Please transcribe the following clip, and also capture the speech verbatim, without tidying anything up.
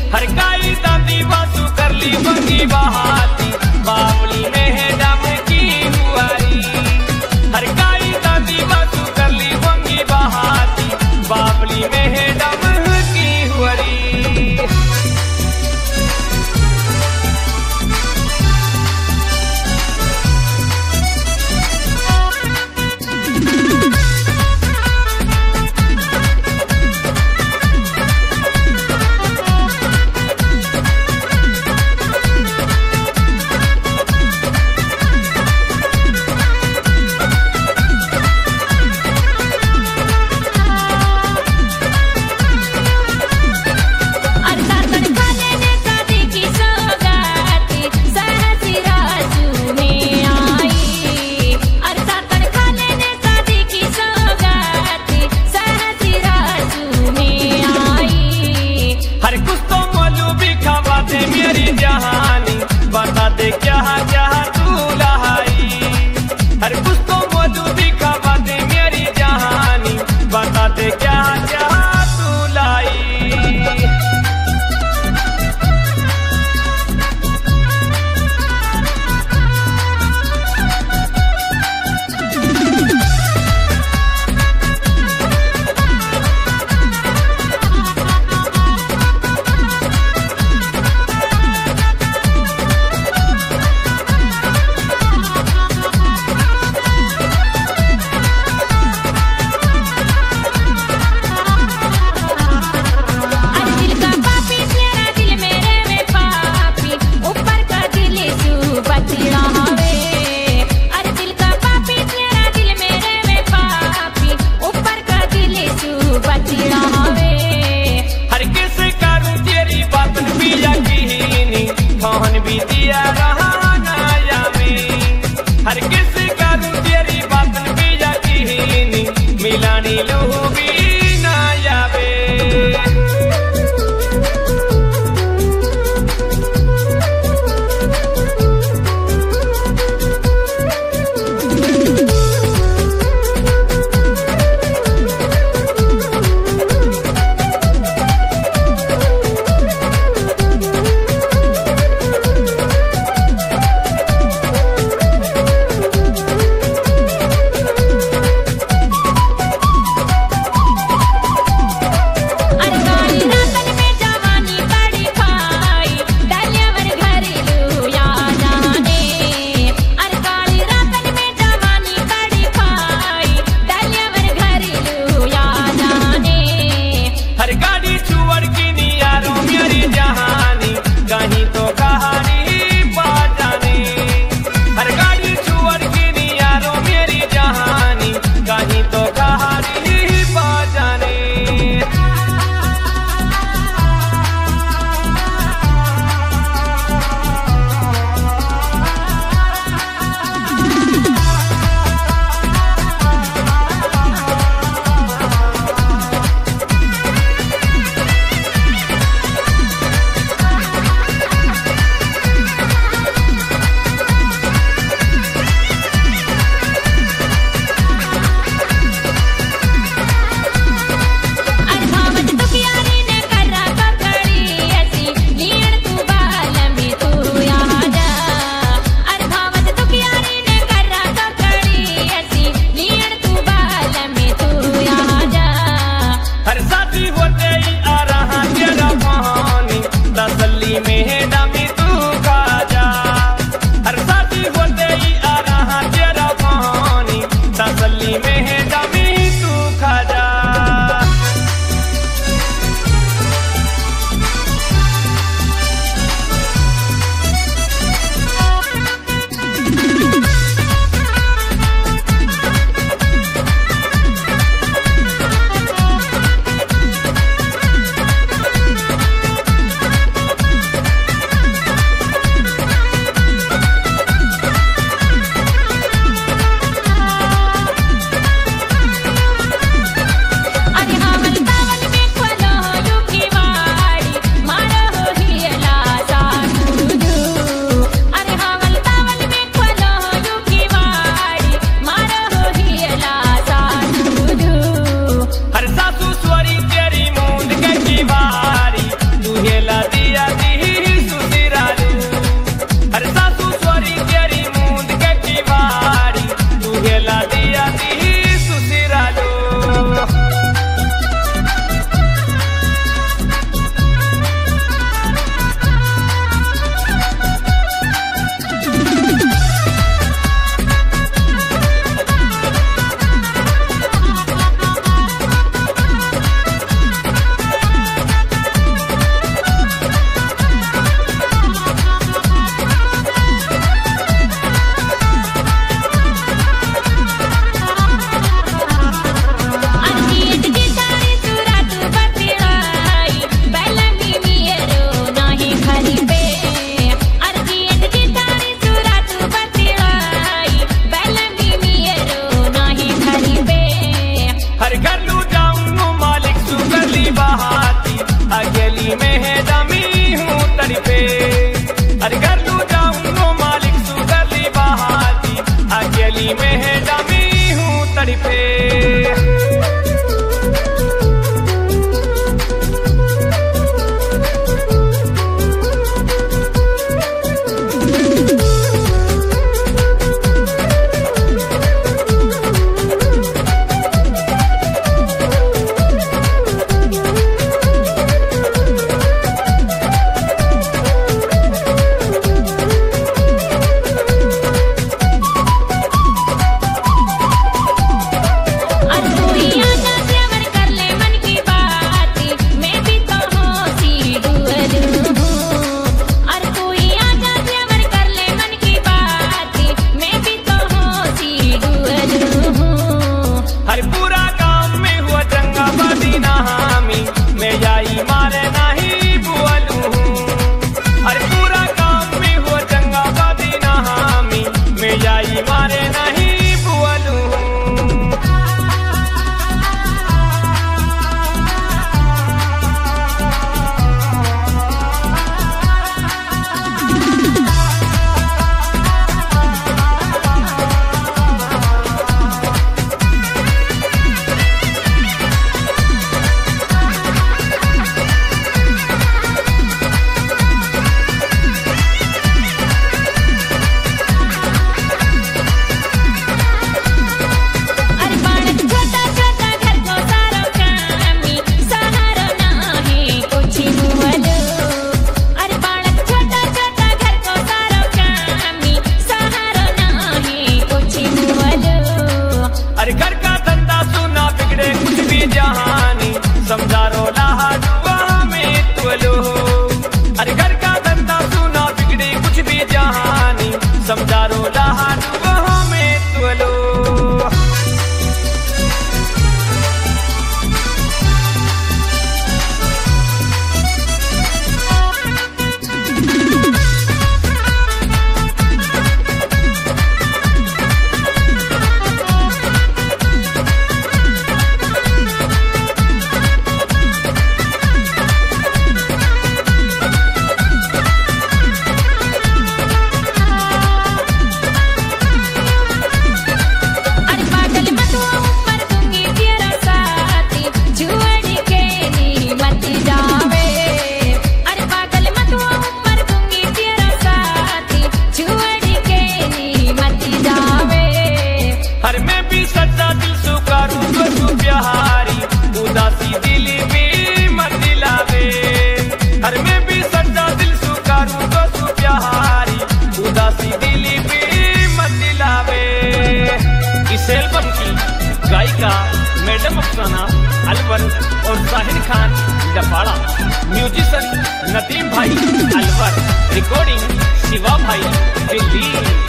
हर काई दादी वासु कर ली मंगी बहाती बावली में है डम की हुआरी। हर काई दादी वासु कर ली मंगी बहाती बावली में है डम की हुआरी। मेरी जहानी बता दे क्या क्या तू लहाई। हर कुछ तो मौजू भी खबा दे मेरी जहानी बता दे क्या क्या तू लाई। भी दिया रहा नाया में हर किसी का तेरी बात भी यकीनी मिलानी लहू भी नाया बे। जाई मारे नहीं बुअलू अरे पूरा काम में हो चंगा बादी नहामी में जाई मारे नहीं बुअलू समझा रोला दुआ में तुलो अरे घर का धंधा सुना बिगड़े कुछ भी जहानी समझा रोला दुआ में तुलो प्यारी उदासी दिल में मत दिलावे हर में भी सच्चा दिल सुकारू तो तू प्यारी उदासी दिल में मत दिलावे इस एल्बम की गायिका मैडम अफसाना अलवर और साहिर खान डपाड़ा म्यूजिशियन नदीम भाई अलवर रिकॉर्डिंग शिवा भाई दिल्ली।